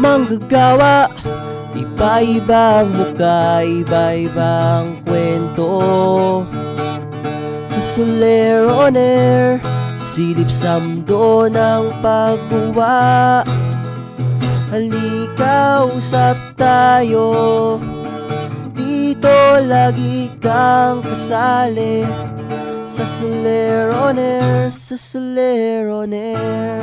manggagawa, iba-ibang mukha, iba-ibang kwento. Sa Soler on Air, silip sa mundo ng pagguwa. Halika, usap tayo, dito lagi kang kasali. Sa Soler on Air, sa Soler on Air.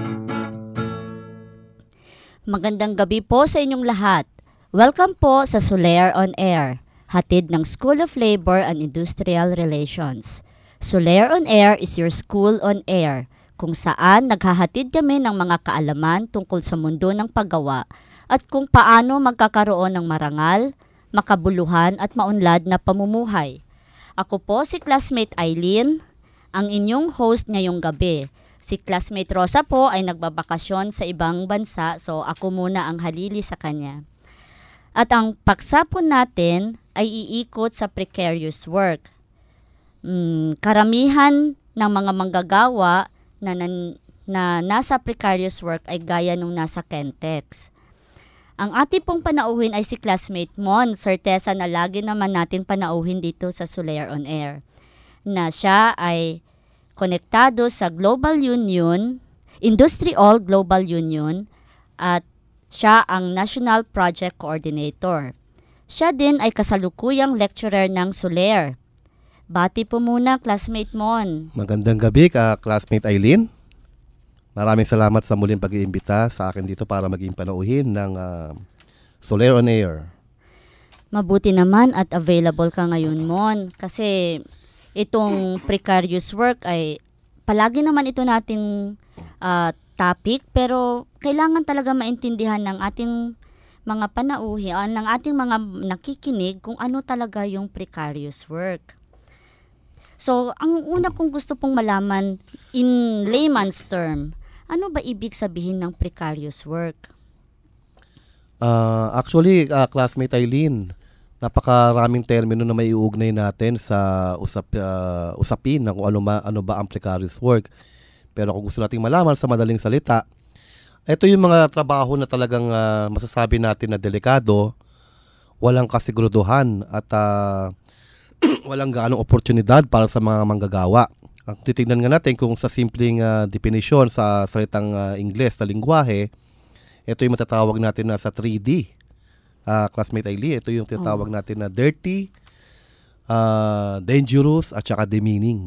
Magandang gabi po sa inyong lahat. Welcome po sa Soler on Air, hatid ng School of Labor and Industrial Relations. Soler on Air is your school on air, kung saan naghahatid kami ng mga kaalaman tungkol sa mundo ng paggawa at kung paano magkakaroon ng marangal, makabuluhan at maunlad na pamumuhay. Ako po si classmate Eileen, ang inyong host ngayong gabi. Si classmate Rosa po ay nagbabakasyon sa ibang bansa, so ako muna ang halili sa kanya. At ang paksa po natin ay iikot sa precarious work. Karamihan ng mga manggagawa na nasa precarious work ay gaya nung nasa Kentex. Ang ating pong panauhin ay si classmate Mon, certeza na lagi naman natin panauhin dito sa Soler on Air, na siya ay konektado sa Global Union, Industry All Global Union, at siya ang National Project Coordinator. Siya din ay kasalukuyang lecturer ng Soler. Bati po muna, classmate Mon. Magandang gabi, classmate Eileen. Maraming salamat sa muling pag-iimbita sa akin dito para maging panauhin ng Soler on Air. Mabuti naman at available ka ngayon, Mon, kasi itong precarious work ay palagi naman ito nating topic, pero kailangan talaga maintindihan ng ating mga panauhin, ng ating mga nakikinig kung ano talaga yung precarious work. So, ang una kong gusto pong malaman in layman's term, ano ba ibig sabihin ng precarious work? Actually, classmate Eileen, napakaraming termino na may iuugnay natin sa usapin na kung ano ba ang precarious work. Pero kung gusto nating malaman sa madaling salita, ito yung mga trabaho na talagang masasabi natin na delikado, walang kasiguraduhan at walang gaanong oportunidad para sa mga manggagawa. Ang titignan nga natin kung sa simpleng definition sa salitang Ingles na lingwahe, ito yung matatawag natin na sa 3D. Classmate Eileen, ito yung tinatawag natin na dirty, dangerous, at saka demeaning.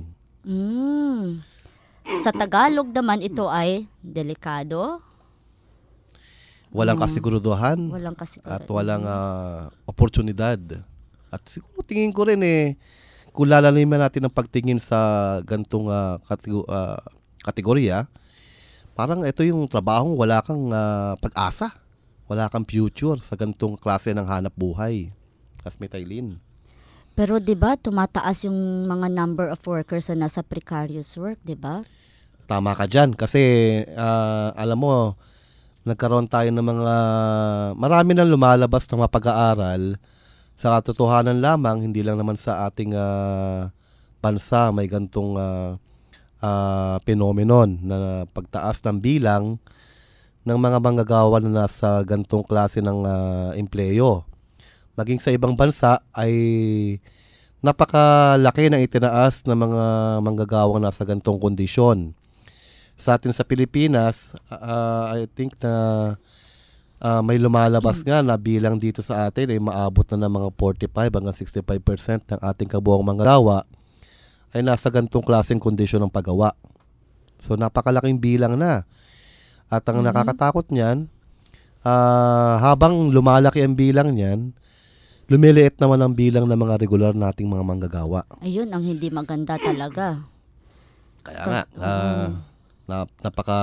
Sa Tagalog naman ito ay delikado, walang kasiguraduhan, at walang oportunidad. At siguro tingin ko rin kung lalaliman natin ang pagtingin sa gantong kategorya, parang ito yung trabahong wala kang pag-asa. Wala kang future sa gantong klase ng hanap buhay. Classmate Eileen. Pero 'di ba tumataas yung mga number of workers na nasa precarious work, 'di ba? Tama ka diyan kasi alam mo nagkaroon tayo ng mga marami nang lumalabas ng mga pag-aaral sa katotohanan lamang, hindi lang naman sa ating bansa may gantong phenomenon na pagtaas ng bilang ng mga manggagawa na nasa gantong klase ng empleyo. Maging sa ibang bansa ay napakalaki ng itinaas ng mga manggagawang nasa gantong kondisyon. Sa atin sa Pilipinas, I think na may lumalabas nga na bilang dito sa atin ay maabot na ng mga 45 hanggang 65% ng ating kabuoang manggagawa ay nasa gantong klaseng kondisyon ng paggawa. So napakalaking bilang na. At ang nakakatakot niyan, habang lumalaki ang bilang niyan, lumiliit naman ang bilang ng mga regular nating mga manggagawa. Ayun, ang hindi maganda talaga. Kaya nga, napaka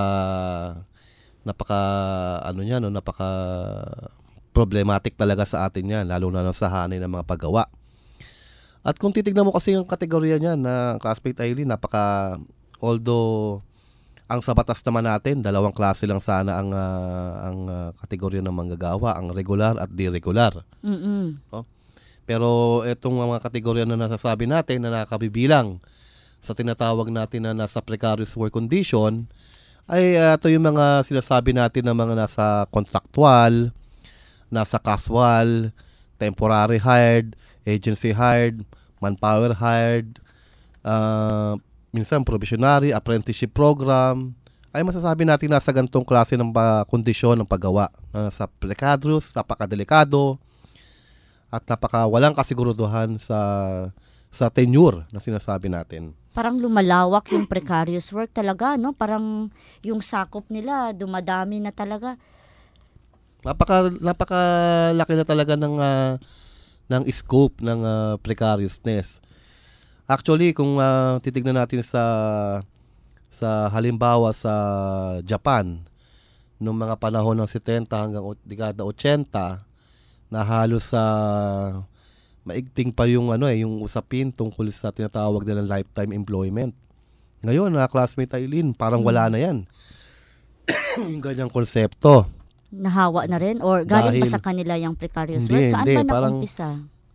problematic talaga sa atin yan, lalo na sa hanay ng mga paggawa. At kung titignan mo kasi yung kategorya niyan na classmate Eileen, although ang sa batas naman natin, dalawang klase lang sana ang kategorya ng manggagawa, ang regular at di-regular. No? Pero itong mga kategorya na nasasabi natin na nakabibilang sa tinatawag natin na nasa precarious work condition ay ito yung mga sinasabi natin na mga nasa contractual, nasa casual, temporary hired, agency hired, manpower hired, minsan probationary, apprenticeship program, ay masasabi natin nasa ganitong klase ng kondisyon ng paggawa. Nasa precarious, napakadelikado, at walang kasiguruduhan sa tenure na sinasabi natin. Parang lumalawak yung precarious work talaga, no? Parang yung sakop nila dumadami na talaga. Napakalaki na talaga ng scope ng precariousness. Actually, kung titignan natin sa halimbawa sa Japan noong mga panahon ng 70 hanggang dekada 80, na halos sa maigting pa yung yung usapin tungkol sa tinatawag nilang lifetime employment. Ngayon, classmate Aileen, parang wala na yan. Yung ganyang konsepto. Nahawa na rin? Or galing ba sa kanila yung precarious work? Saan ba nakumpisa?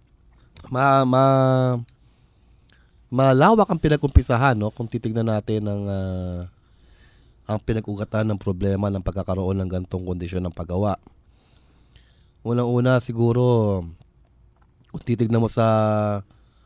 Malawak ang pinag-umpisahan, no? Kung titignan natin ang pinag-ugatan ng problema ng pagkakaroon ng ganitong kondisyon ng paggawa. Unang-una siguro, kung titignan mo sa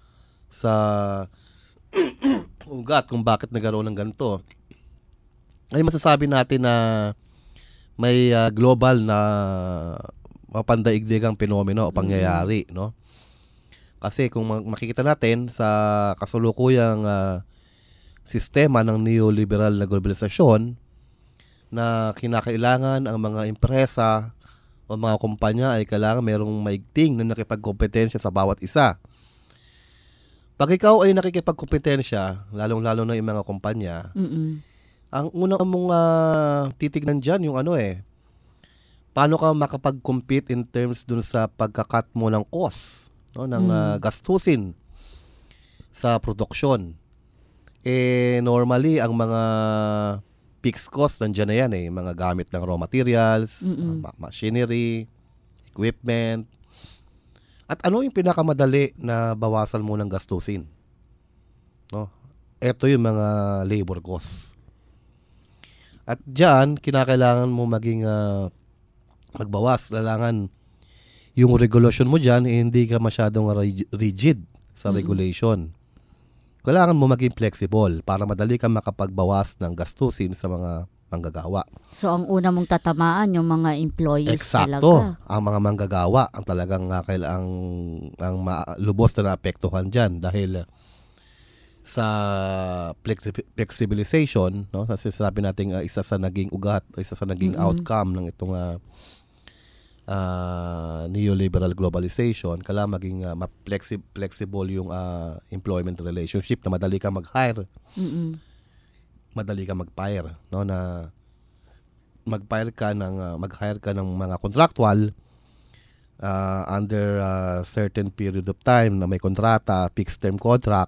ugat kung bakit nagkaroon ng ganito, ay masasabi natin na may global na mapandaigdigang penomeno o pangyayari, no? Kasi kung makikita natin sa kasulukuyang sistema ng neoliberal na globalisasyon, na kinakailangan ang mga empresa o mga kumpanya ay kailangan merong maigting na nakipagkompetensya sa bawat isa. Pag ikaw ay nakikipagkompetensya, lalong-lalo na yung mga kumpanya, ang unang mong titignan dyan yung paano ka makapag-compete in terms dun sa pagkakat mo ng cost, no, ng gastusin sa produksyon. Normally ang mga fixed costs nandiyan na yan, mga gamit ng raw materials, machinery, equipment. At ano yung pinakamadali na bawasan mo ng gastusin? No? Ito yung mga labor costs. At diyan kinakailangan mo maging magbawas. Kailangan yung regulation mo dyan, hindi ka masyadong rigid sa regulation. Kailangan mo maging flexible para madali kang makapagbawas ng gastusin sa mga manggagawa. So, ang una mong tatamaan, yung mga employees Eksakto, talaga. ang mga manggagawa ang talagang kailangang lubos na naapektuhan dyan dahil sa flexibilization, no? Kasi sabi natin isa sa naging ugat, isa sa naging outcome ng itong neoliberal globalization, kailangan maging flexible yung employment relationship, na madali ka mag-hire, madali ka mag-fire, no, na mag-hire ka ng mga contractual under a certain period of time na may kontrata, fixed term contract.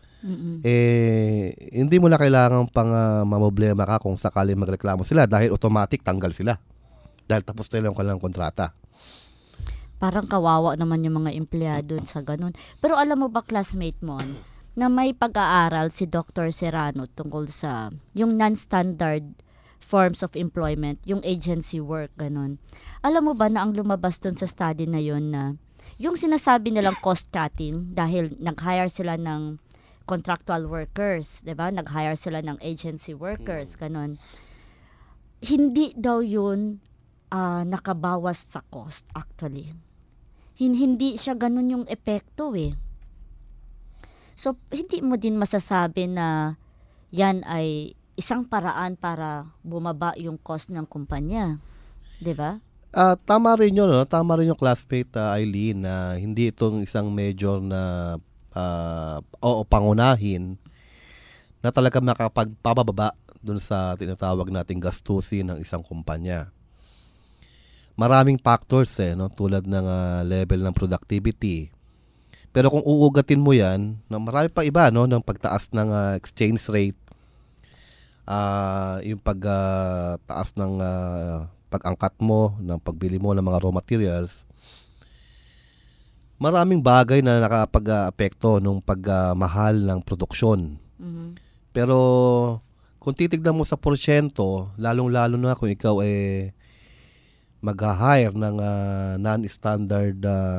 Hindi mo na kailangan pang mamoblema ka kung sakali magreklamo sila dahil automatic tanggal sila. Dahil tapos na yung kanilang kontrata. Parang kawawa naman yung mga empleyado sa ganun. Pero alam mo ba, classmate mo, na may pag-aaral si Dr. Serrano tungkol sa yung non-standard forms of employment, yung agency work, ganun. Alam mo ba na ang lumabas dun sa study na yun na yung sinasabi nilang cost cutting dahil nag-hire sila ng contractual workers, 'di ba? Nag-hire sila ng agency workers, ganun. Hindi daw yun nakabawas sa cost actually. Hindi siya ganun yung epekto So, hindi mo din masasabi na yan ay isang paraan para bumaba yung cost ng kumpanya. 'Di ba? Tama rin yun, no? Tama rin yung classmate Eileen, na hindi itong isang major na o pangunahin na talaga makapagpababa dun sa tinatawag nating gastusin ng isang kumpanya. Maraming factors no, tulad ng level ng productivity. Pero kung uugatin mo yan, marami pa iba, no, ng pagtaas ng exchange rate, yung pagtaas ng pag-angkat mo, ng pagbili mo ng mga raw materials. Maraming bagay na nakapag-apekto nung pagmahal ng produksyon. Pero kung titignan mo sa porsyento, lalong-lalo na kung ikaw mag-hire ng non-standard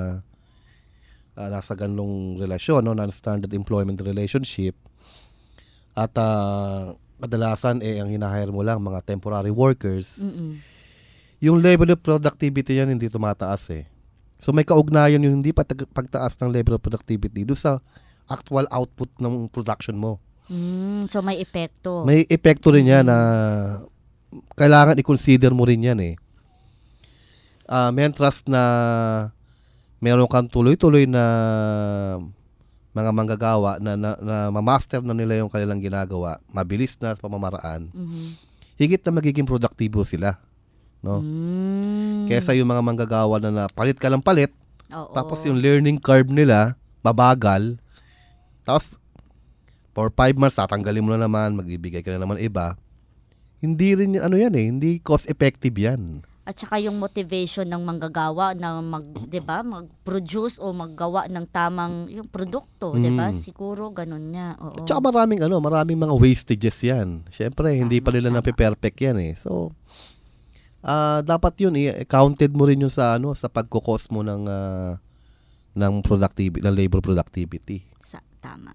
nasa ganung relasyon, no? Non-standard employment relationship, at kadalasan ang hinahire mo lang mga temporary workers, yung level of productivity yan hindi tumataas eh. So may kaugnayan yung hindi pagtaas ng level of productivity doon sa actual output ng production mo. So may epekto. May epekto rin yan na kailangan i-consider mo rin yan eh. Mentras na meron kang tuloy-tuloy na mga manggagawa na ma-master na nila yung kanilang ginagawa, mabilis na pamamaraan, higit na magiging produktibo sila. No? Kesa yung mga manggagawa na palit ka lang palit, tapos yung learning curve nila, babagal, tapos for 5 months, tatanggalin mo na naman, magbibigay ka na naman iba. Hindi rin hindi cost effective yan. At saka yung motivation ng manggagawa na mag-produce o maggawa ng tamang yung produkto, 'di ba? Siguro ganun niya. Oo. At saka maraming mga wastages yan. Syempre, hindi pa nila na-perfect yan eh. So, dapat yun counted mo rin yung sa pagko-cost mo ng productivity, ng labor productivity. Tama.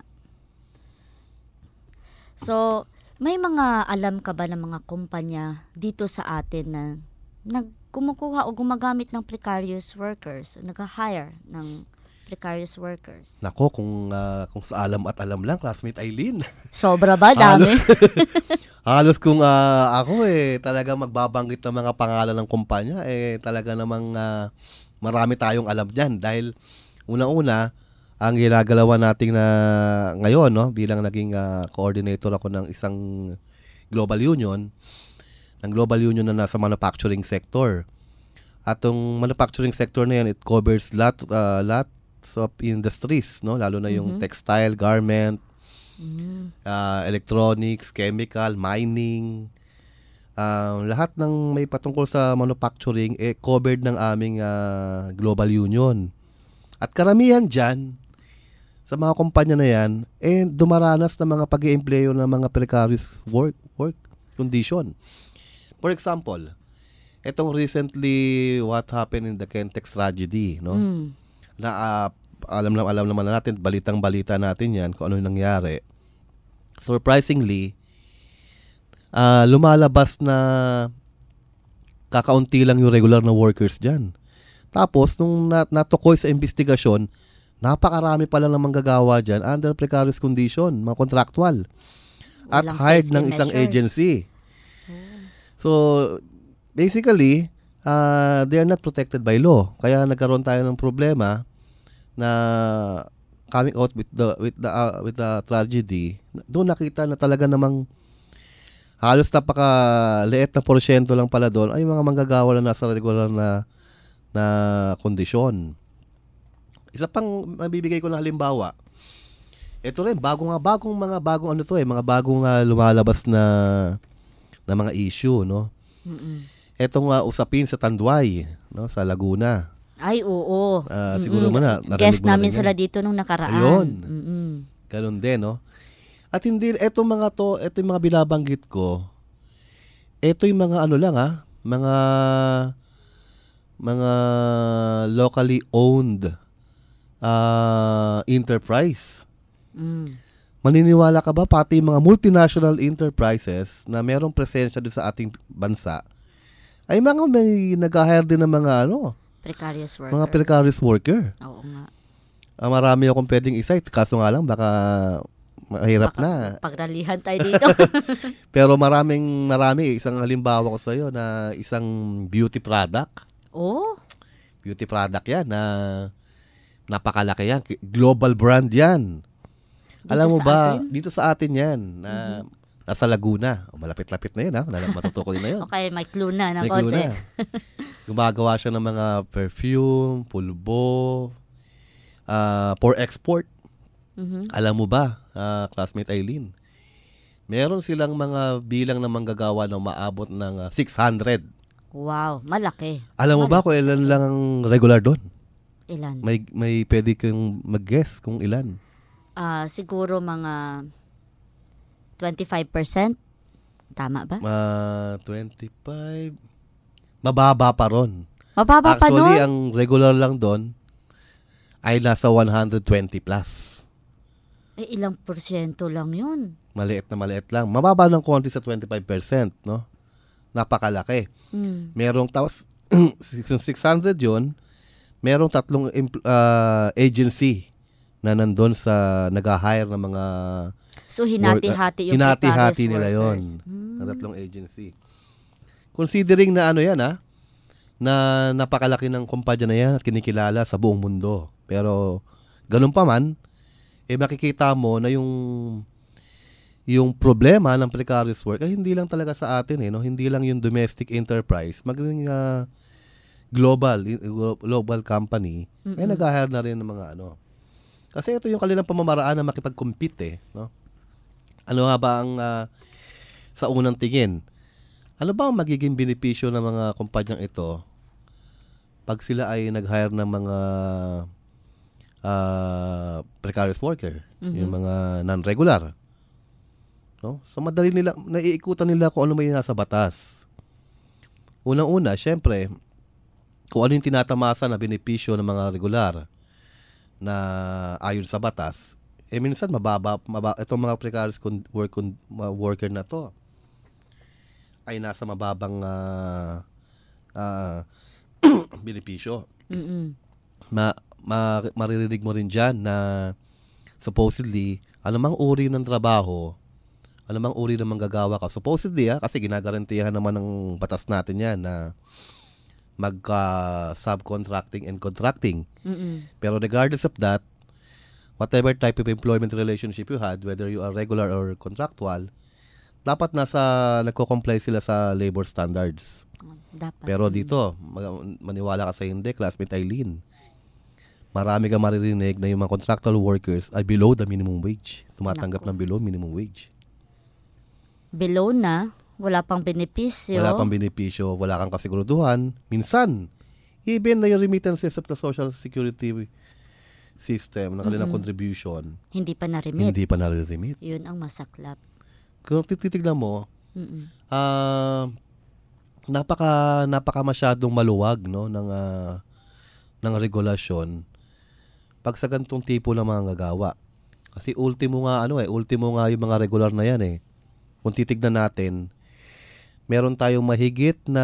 So, may mga alam ka ba ng mga kumpanya dito sa atin na kumukuha o gumagamit ng precarious workers, nag-hire ng precarious workers? Nako, kung sa alam at alam lang, classmate Eileen. Sobra ba? Dami? Halos kung ako talaga magbabanggit ng mga pangalan ng kumpanya, talaga namang marami tayong alam dyan. Dahil una-una, ang ginagalawan natin na ngayon, no, bilang naging coordinator ako ng isang global union, na nasa manufacturing sector. At yung manufacturing sector na yan, it covers lots of industries, no? Lalo na yung textile, garment, electronics, chemical, mining. Lahat ng may patungkol sa manufacturing covered ng aming global union. At karamihan dyan, sa mga kumpanya na yan, dumaranas ng mga pag-i-empleyo ng mga precarious work condition. For example, etong recently what happened in the Kentex tragedy, no? Na alam naman natin, balitang-balita natin yan kung ano yung nangyari. Surprisingly, lumalabas na kakaunti lang yung regular na workers dyan. Tapos, nung natukoy sa investigasyon, napakarami pala ng manggagawa dyan under precarious condition, mga contractual. At hired ng isang agency. So, basically, they are not protected by law. Kaya nagkaroon tayo ng problema na coming out with the tragedy. Doon nakita na talaga namang halos napakaliit na porsyento lang pala doon ay mga manggagawa na nasa regular na kondisyon. Isa pang mabibigay ko na halimbawa. Ito rin, bagong mga bagong lumalabas na mga issue, no? Etong usapin sa Tanduay, no, sa Laguna. Ay, oo. Siguro narinig guest mo na namin rin sila yan. dito nung nakaraan. Ayun. Ganun din, no? At hindi, etong mga binabanggit ko, eto yung mga mga locally owned enterprise. Maniniwala ka ba pati mga multinational enterprises na merong presensya doon sa ating bansa ay may nag-hire din ng mga precarious worker. Mga precarious worker. Oo nga. Marami akong pwedeng i-cite, kaso nga lang baka mahirap na. Pagralihan tayo dito. Pero marami, isang halimbawa ko sa iyo na isang beauty product. Oh. Beauty product 'yan na napakalaki yan. Global brand 'yan. Alam mo ba, dito sa atin yan, na nasa Laguna. Malapit-lapit na yun, ha? Matutukoy na yun. Okay, may clue na. May clue na. Gumagawa siya ng mga perfume, pulbo, for export. Alam mo ba, classmate Eileen, meron silang mga bilang na manggagawa na umaabot ng 600. Wow, malaki. Alam mo ba kung ilan lang ang regular doon? Ilan? May pwede kang mag-guess kung ilan. Siguro mga 25%. Tama ba? 25. Mababa pa ron. Mababa pa Actually, nun? ang regular lang doon ay nasa 120 plus. Ilang porsyento lang yun. Maliit na maliit lang. Mababa ng konti sa 25%, no? Napakalaki. Merong tapos 600 yun, merong 3 agency na nandun sa nag-hire ng mga So, hinati-hati yung hinati-hati precarious nila workers. yon na 3 agency. Considering na ano yan na napakalaki ng kumpanya na yan at kinikilala sa buong mundo. Pero ganun pa man, makikita mo na yung problema ng precarious work ay hindi lang talaga sa atin no? Hindi lang yung domestic enterprise, maging global company nag-hire na rin ng mga kasi ito yung kanilang pamamaraan na makipag-compete no? Ano nga ba ang sa unang tingin, ano ba ang magiging benepisyo ng mga kumpanyang ito pag sila ay nag-hire ng mga precarious worker, yung mga non-regular, no? So madali nila naiikutan nila kung ano may nasa batas. Unang-una, syempre, kung ano yung tinatamasa na benepisyo ng mga regular na ayon sa batas, minsan mababa itong mga precarious worker na to ay nasa mababang benepisyo. Maririnig mo rin dyan na supposedly, anumang uri ng trabaho, anumang uri ng manggagawa ka, supposedly kasi ginagarantiyahan naman ng batas natin yan na subcontracting and contracting. Pero regardless of that, whatever type of employment relationship you had, whether you are regular or contractual, dapat nagko-comply sila sa labor standards. Dapat. Pero dito, maniwala ka sa hindi, classmate Eileen, marami kang maririnig na yung mga contractual workers ay below the minimum wage. Tumatanggap ng below minimum wage. Below na, wala pang benepisyo. Wala pang benepisyo, wala kang kasiguruduhan. Minsan, even na yung remittances of the Social Security system, na kanilang contribution, hindi pa na-remit. Hindi pa nare-remit. Yun ang masaklap. Kung titignan mo, napaka masyadong maluwag no ng regulasyon pag sa ganitong tipo ng mga gagawa. Kasi ultimo nga yung mga regular na yan Kung titignan natin, meron tayong mahigit na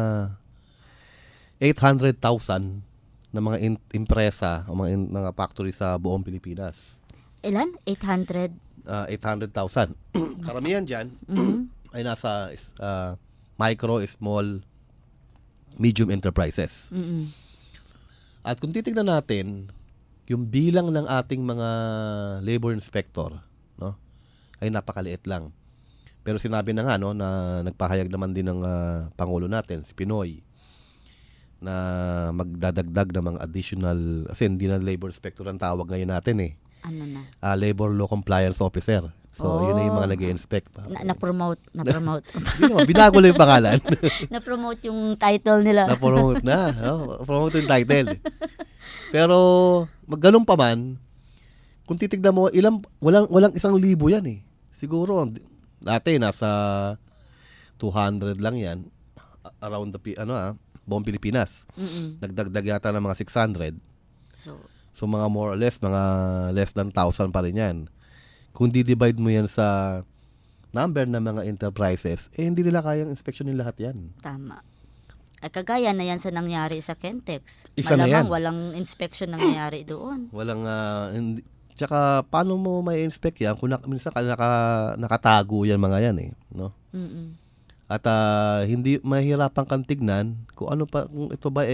800,000 na mga impresa o mga factory sa buong Pilipinas. Ilan? 800? 800,000. Karamihan dyan ay nasa micro, small, medium enterprises. At kung titignan natin, yung bilang ng ating mga labor inspector, no, ay napakaliit lang. Pero sinabi na nga na nagpahayag naman din ng Pangulo natin, si Pinoy, na magdadagdag ng mga additional, kasi hindi na labor inspector ang tawag ngayon natin Ano na? Labor Law Compliance Officer. So, yun na yung mga nag-i-inspect. Na-promote. Binago lang yung pangalan. Na-promote yung title nila. Na-promote na. Promote yung title. Pero, ganun pa man, kung titignan mo, walang 1,000 yan Siguro, dati nasa 200 lang yan, around the, buong Pilipinas. Nagdagdag yata ng mga 600. So, mga more or less, mga less than 1,000 pa rin yan. Kung di-divide mo yan sa number ng mga enterprises, hindi nila kayang inspeksyonin lahat yan. Tama. Kagaya na yan sa nangyari sa Kentex. Isa na yan. Walang inspection nangyari doon. Walang, tsaka paano mo may inspect yan kung minsan nakatago yan mga yan no? At hindi mahirapan kang tignan kung ano pa, kung ito ba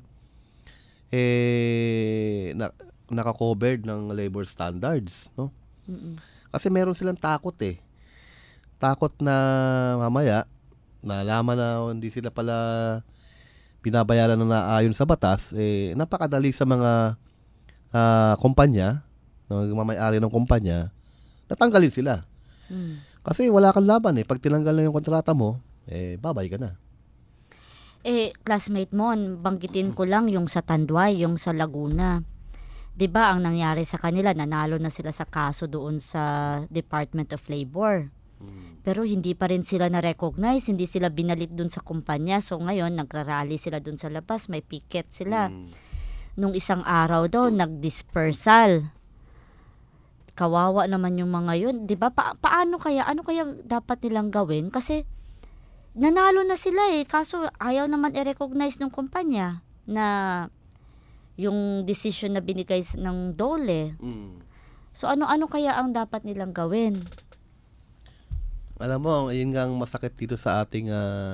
naka-covered ng labor standards, no? Kasi meron silang takot takot na mamaya nalaman na hindi sila pala binabayaran na naayon sa batas, napakadali sa mga kumpanya, may-ari ng kumpanya, natanggalin sila. Kasi wala kang laban pag tinanggal na yung kontrata mo, babay ka na. Classmate mo, banggitin ko lang yung sa Tanduay, yung sa Laguna. 'Di ba ang nangyari sa kanila, nanalo na sila sa kaso doon sa Department of Labor. Pero hindi pa rin sila na-recognize, hindi sila binalit dun sa kumpanya. So ngayon, nagrarally sila dun sa labas, may picket sila. Nung isang araw daw, nag-dispersal. Kawawa naman yung mga yun. Diba? Paano kaya? Ano kaya dapat nilang gawin? Kasi nanalo na sila kaso ayaw naman i-recognize ng kumpanya na yung decision na binigay ng DOLE. So ano-ano kaya ang dapat nilang gawin? Alam mo, yun nga ang masakit dito sa ating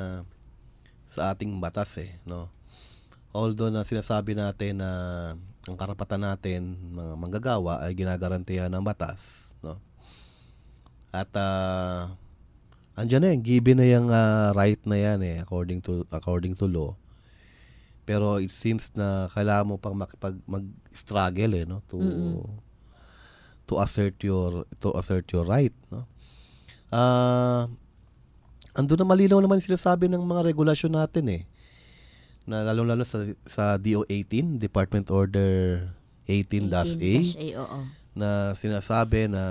batas no. Although na sinasabi natin na ang karapatan natin mga manggagawa ay ginagarantiya ng batas, no. At andyan given na yung right na yan according to law. Pero it seems na kailangan mo pang mag-struggle no to assert your right, no. Andun na malinaw naman sinasabi ng mga regulasyon natin na lalong-lalo sa DO 18, Department Order 18-A, oo. na sinasabi na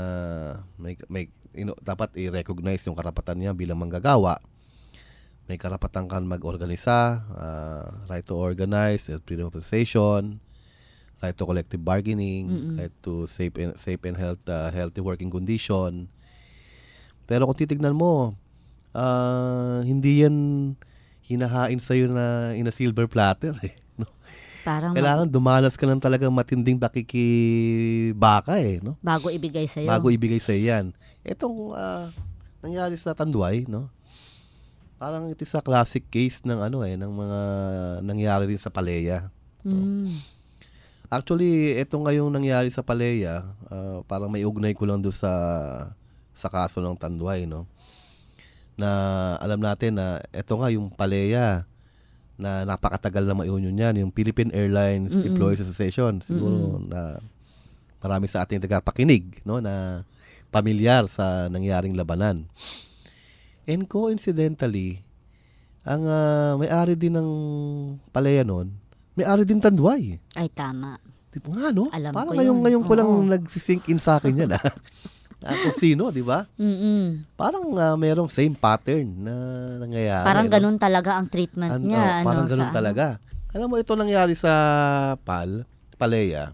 dapat i-recognize yung karapatan niya bilang manggagawa. May karapatan kang mag-organisa, right to organize, freedom of association, right to collective bargaining, right to safe and healthy working condition. Pero kung titignan mo, hindi yan hinahain sa'yo na in a silver platter no? Parang kailangan dumanas ka ng talagang matinding pakikibaka no? Bago ibigay sa'yo. Bago ibigay sa'yo yan. Itong nangyari sa Tanduay, no? Parang ito sa classic case ng ng mga nangyari rin sa Paleya. No? Actually, ito ngayong nangyari sa Paleya, parang may ugnay ko lang doon sa kaso ng Tanduay, no? Na alam natin na ito nga yung Paleya na napakatagal na ma-union yan, yung Philippine Airlines Employees Association. Siguro na marami sa ating tagapakinig, no, na pamilyar sa nangyaring labanan. And coincidentally, ang may-ari din ng Paleya noon, may-ari din Tanduay. Ay, tama. Diba nga, no? Alam parang ko yun. ngayon ko lang nagsisink in sa akin yan, kung sino, di ba? Parang merong same pattern na nangyayari. Parang ganun talaga ang treatment niya. Parang ganun talaga. Alam mo, ito nangyari sa Paleya.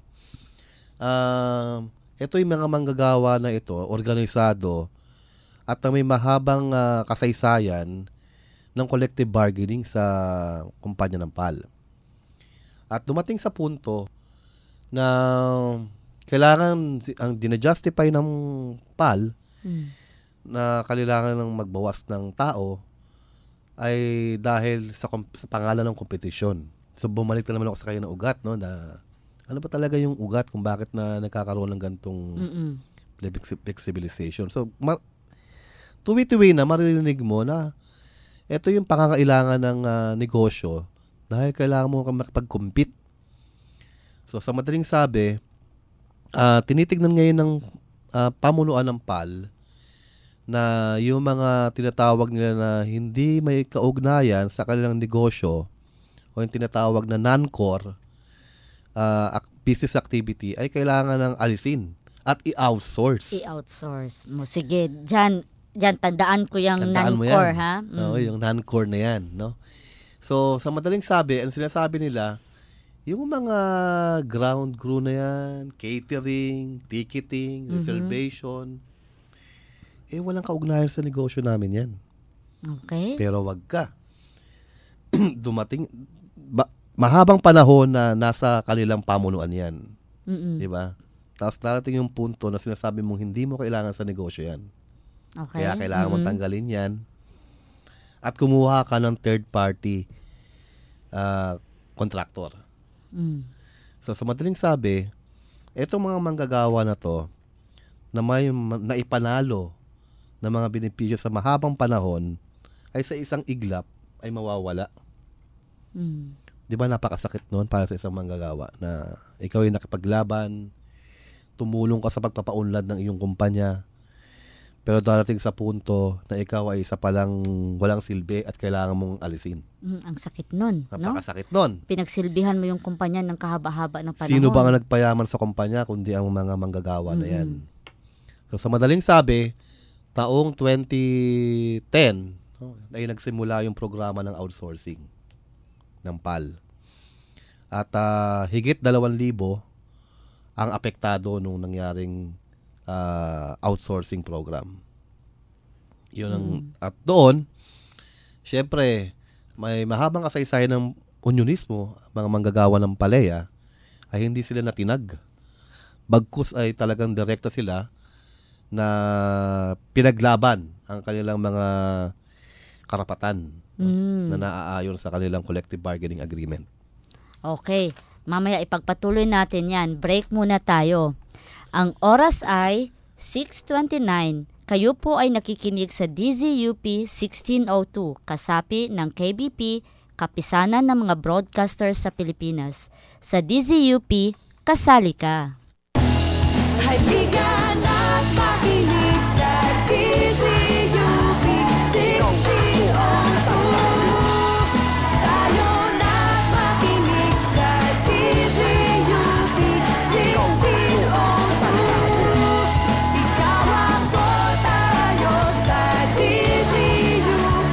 Ito yung mga manggagawa na ito, organisado, at may mahabang kasaysayan ng collective bargaining sa kumpanya ng PAL. At dumating sa punto na kailangan ang dinajustify ng PAL na kailangan ng magbawas ng tao ay dahil sa pangalan ng kompetisyon. So bumalik na naman ako sa kanya ng ugat, no, na ano ba talaga yung ugat kung bakit na nagkakaroon ng gantong flexibilization. So tuwi-tuwi na maririnig mo na ito yung pangangailangan ng negosyo dahil kailangan mo makapag-compete. So sa madaling sabi, tinitignan ngayon ng pamunuan ng PAL na yung mga tinatawag nila na hindi may kaugnayan sa kanilang negosyo o yung tinatawag na non-core business activity ay kailangan ng alisin at i-outsource. I-outsource mo. Sige, dyan tandaan ko yung non-core, ha? Oo, yung non-core na yan, no? So, sa madaling sabi, ang sinasabi nila, yung mga ground crew na yan, catering, ticketing, reservation, walang kaugnayan sa negosyo namin yan. Okay. Pero wag ka. Dumating, mahabang panahon na nasa kanilang pamunuan yan. Diba? Tapos narating yung punto na sinasabi mong hindi mo kailangan sa negosyo yan. Okay. Kaya kailangan mong tanggalin yan at kumuha ka ng third party contractor. So sa madaling sabi, etong mga manggagawa na to na may naipanalo na mga benepisyo sa mahabang panahon ay sa isang iglap ay mawawala. Di ba napakasakit noon para sa isang manggagawa na ikaw ay nakipaglaban, tumulong ka sa pagpapaunlad ng iyong kumpanya, pero darating sa punto na ikaw ay isa palang walang silbi at kailangan mong alisin. Ang sakit nun, no? Napakasakit nun. Pinagsilbihan mo yung kumpanya ng kahaba-haba ng panahon. Sino ba ang nagpayaman sa kumpanya kundi ang mga manggagawa na yan? So sa madaling sabi, taong 2010, ay nagsimula yung programa ng outsourcing ng PAL. At higit 2,000 ang apektado nung nangyaring outsourcing program. Yun ang, at doon, syempre, may mahabang kasaysayan ng unionismo, mga manggagawa ng PALEA, ay hindi sila natinag. Bagkus ay talagang direkta sila na pinaglaban ang kanilang mga karapatan na naaayon sa kanilang collective bargaining agreement. Okay, mamaya ipagpatuloy natin yan. Break muna tayo. Ang oras ay 6:29. Kayo po ay nakikinig sa DZUP 1602, kasapi ng KBP, Kapisanan ng mga Broadcasters sa Pilipinas. Sa DZUP, kasali ka. Halika na't makinig sa DZUP 1602. Tayo na't makinig sa DZUP 1602. Ikaw ako, tayo sa DZUP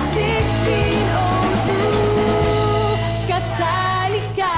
1602. Kasali ka.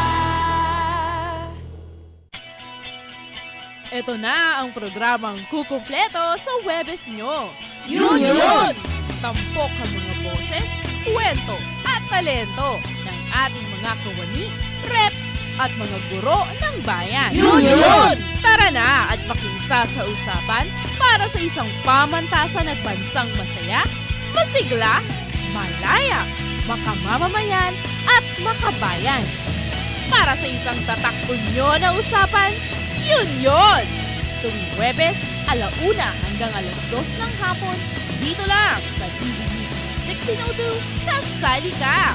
Ito na ang programang kukumpleto sa Webes nyo. Yun! Tampok ang mga boses, kwento at talento ng ating mga kawani, reps at mga guro ng bayan. Yun! Tara na at pakingsa sa usapan para sa isang pamantasan at bansang masaya, masigla, malaya, makamamamayan at makabayan. Para sa isang tatak unyo na usapan, yun! Tuwing Huwebes, 1:00 hanggang 2:00 ng hapon, dito lang sa DZUP 1602, kasali ka!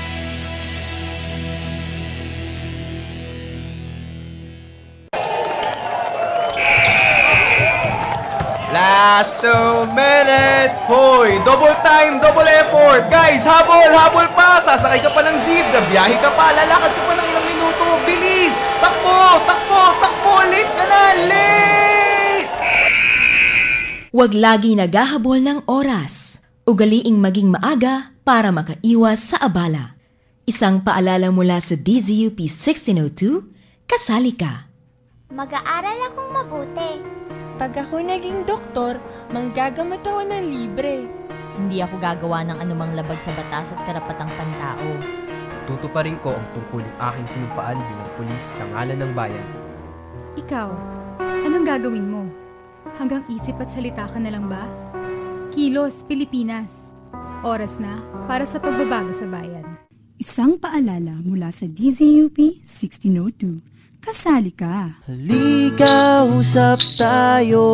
Last 2 minutes! Hoy, double time, double effort! Guys, habol pa! Sasakay ka pa ng jeep, gabiyahe ka pa, lalakad ka pa ng ilang minuto, bilis! Takbo! Late ka na! Late! Huwag lagi naghahabol ng oras. Ugaliing maging maaga para makaiwas sa abala. Isang paalala mula sa DZUP 1602, kasali ka. Mag-aaral akong mabuti. Pag ako naging doktor, manggagamot ako ng libre. Hindi ako gagawa ng anumang labag sa batas at karapatang pantao. Tutuparin ko ang tungkuling aking sinumpaan bilang pulis sa ngalan ng bayan. Ikaw, anong gagawin mo? Hanggang isip at salita ka na lang ba? Kilos, Pilipinas. Oras na para sa pagbabago sa bayan. Isang paalala mula sa DZUP 1602. Kasali ka. Halika, usap tayo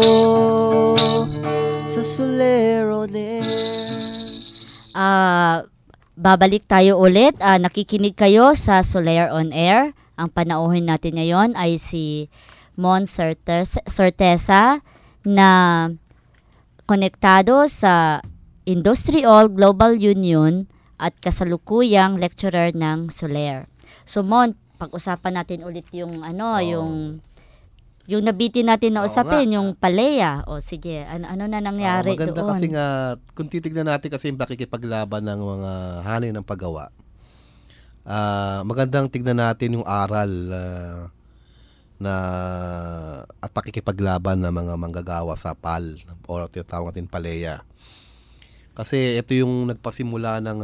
sa Soler on Air. Babalik tayo ulit. Nakikinig kayo sa Soler on Air. Ang panauhin natin ngayon ay si Mon Certeza na konektado sa Industrial Global Union at kasalukuyang lecturer ng Soler. So Mon, pag-usapan natin ulit yung yung nabitin natin na usapin, yung PALEA. O sige, ano na nangyari maganda doon? Kasi nga, kung titignan natin kasi yung pakikipaglaban ng mga hanay ng paggawa, magandang tignan natin yung aral na at pakikipaglaban ng mga manggagawa sa PAL o tinatawag natin PALEA. Kasi ito yung nagpasimula ng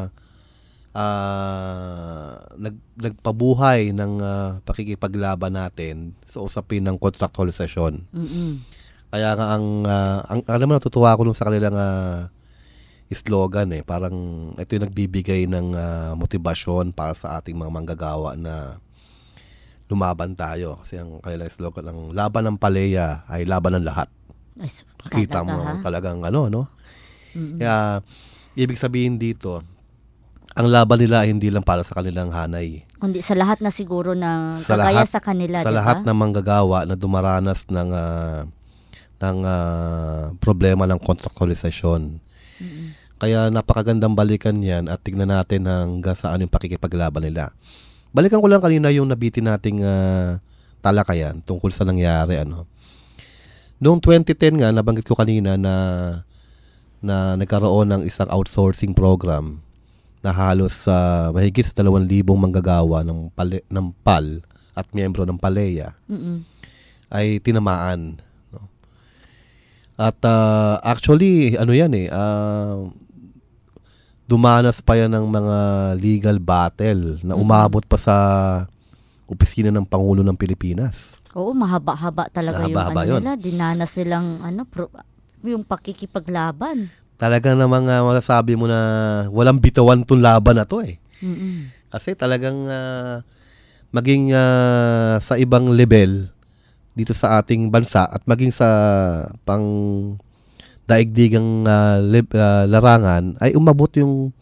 nagpabuhay ng pakikipaglaban natin sa usapin ng contractualisasyon. Kaya nga ang alam mo, natutuwa ako nung sa kanilang slogan parang ito yung nagbibigay ng motibasyon para sa ating mga manggagawa na lumaban tayo. Kasi ang kanilang slogan, ang laban ng PALEA ay laban ng lahat. Kita mo talagang Kaya ibig sabihin dito, ang laban nila hindi lang para sa kanilang hanay, kundi sa lahat na siguro na kagaya sa kanila, sa lahat ng manggagawa na dumaranas ng problema ng contractualisasyon. Kaya napakagandang balikan yan at tignan natin hanggang saan yung pakikipaglaban nila. Balikan ko lang kanina yung nabitin nating talakayan tungkol sa nangyari. Noong 2010 nga, nabanggit ko kanina na nagkaroon ng isang outsourcing program na halos mahigit sa 2,000 manggagawa ng PAL at miyembro ng PALEA ay tinamaan. No? At actually, dumanas pa yan ng mga legal battle na umabot pa sa opisina ng Pangulo ng Pilipinas. Oo, mahaba-haba talaga Mahaba-haba yung nila. Dinanas silang yung pakikipaglaban. Talagang namang masasabi mo na walang bitawan tong laban na to eh. Kasi talagang maging sa ibang level dito sa ating bansa at maging sa pang daigdigang larangan ay umabot yung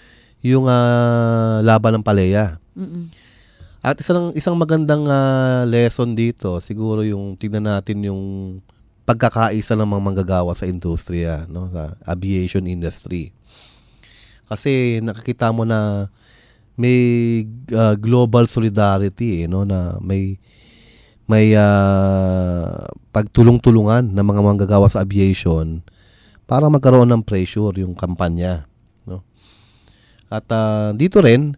laban ng PALEA. At isang magandang lesson dito, siguro yung tingnan natin yung pagkakaisa ng mga manggagawa sa industriya, no, sa aviation industry. Kasi nakikita mo na may global solidarity, no, na may pagtulong-tulungan ng mga manggagawa sa aviation para magkaroon ng pressure yung kampanya, no. At dito rin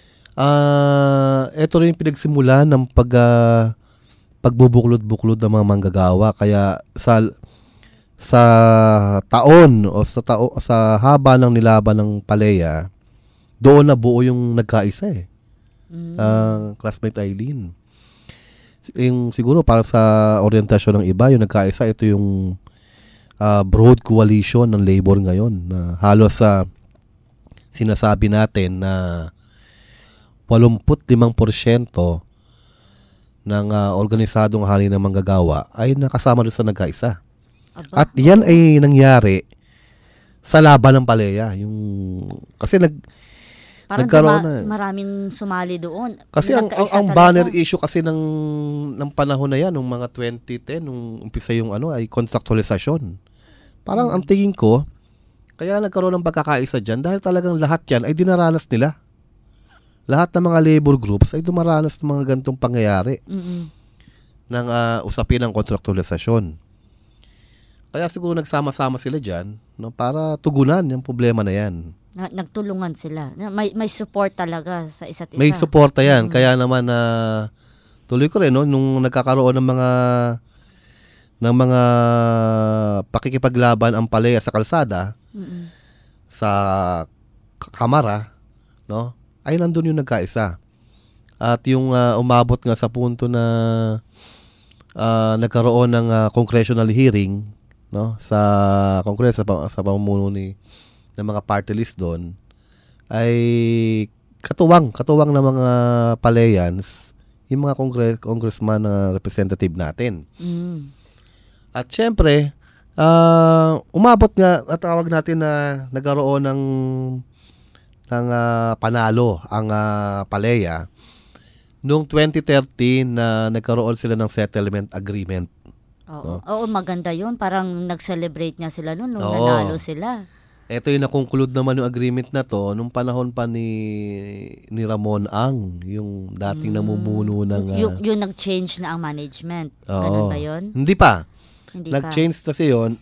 ito rin pinagsimula ng pagbubuklod-buklod ng mga manggagawa, kaya sa taon o sa haba ng nilaban ng PALEA, doon na buo yung nagkaisa eh. Classmate Eileen. Siguro para sa orientasyon ng iba, yung nagkaisa, ito yung broad coalition ng labor ngayon na halos sinasabi natin na 85% ng organisadong hari ng manggagawa ay nakasama doon sa nagkaisa. At yan ay nangyari sa laban ng PALEA. Kasi nagkaroon na. Maraming sumali doon. Kasi ang banner issue kasi ng panahon na yan, ng mga 2010, nung umpisa yung ay contractualisasyon. Parang ang tingin ko, kaya nagkaroon ng pagkakaisa dyan dahil talagang lahat yan ay dinaranas nila. Lahat ng mga labor groups ay dumaranas ng mga ganitong pangyayari ng usapin ng kontraktualisasyon. Kaya siguro nagsama-sama sila dyan, no, para tugunan yung problema na yan. Nagtulungan sila. May support talaga sa isa't isa. May support yan. Kaya naman tuloy ko rin, no, nung nagkakaroon ng mga pakikipaglaban ang PALEA sa kalsada, sa kamara, no, ay nandun yung nagkaisa. At yung umabot nga sa punto na nagkaroon ng congressional hearing, no, sa Kongreso sa pamumuno ng mga party list doon, ay katuwang ng mga PALEANs, yung mga congressman na representative natin. At syempre, umabot nga, natawag natin na nagkaroon ng panalo ang PALEA noong 2013 na nagkaroon sila ng settlement agreement. Oo, maganda yun. Parang nag-celebrate nga sila noon nung nanalo sila. Ito yung na-conclude naman yung agreement na to nung panahon pa ni Ramon Ang, yung dating namumuno ng... Yung nag-change na ang management. Ganun ba yun? Hindi pa. Nag-change kasi yun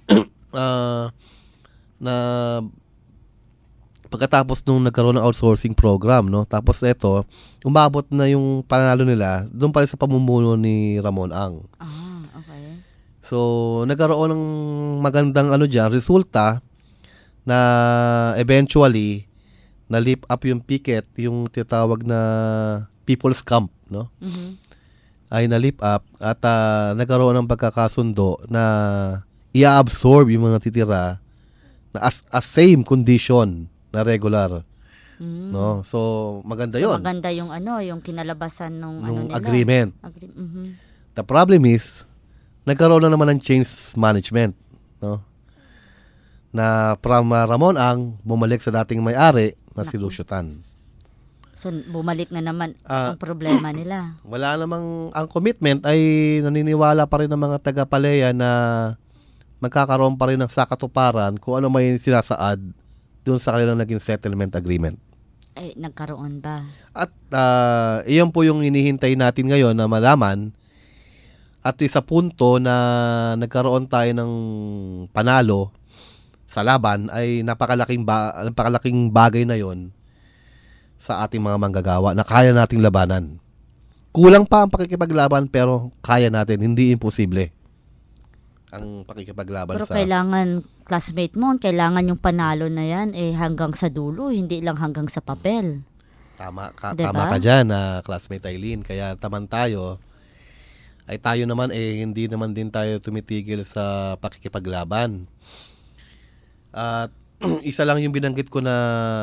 na pagkatapos nung nagkaroon ng outsourcing program, no? Tapos ito, umabot na yung panalo nila doon pa rin sa pamumuno ni Ramon Ang. Okay. So, nagkaroon ng magandang resulta na eventually na-lift up yung picket, yung tinatawag na People's Camp, no? Ay na-lift up at nagkaroon ng pagkakasundo na i-absorb yung mga titira na as same condition na regular. No? So maganda 'yon. Maganda yung yung kinalabasan nung nila. Agreement. The problem is nagkaroon na naman ng change management, no? Na from Ramon Ang bumalik sa dating may-ari na si Lucio Tan. So bumalik na naman ang problema nila. Wala namang ang commitment ay naniniwala pa rin ng mga taga PALEA na magkakaroon pa rin ng sakatuparan kung ano may sinasaad doon sa kanilang naging settlement agreement. Ay, nagkaroon ba? At iyon po yung hinihintay natin ngayon na malaman at sa punto na nagkaroon tayo ng panalo sa laban ay napakalaking bagay na yon sa ating mga manggagawa na kaya nating labanan. Kulang pa ang pakikipaglaban pero kaya natin, hindi imposible ang pakikipaglaban. Pero kailangan, classmate mo, kailangan yung panalo na yan hanggang sa dulo, hindi lang hanggang sa papel. Tama ka, diba? Tama ka dyan, classmate Eileen. Kaya taman tayo, ay tayo naman hindi naman din tayo tumitigil sa pakikipaglaban. At isa lang yung binanggit ko na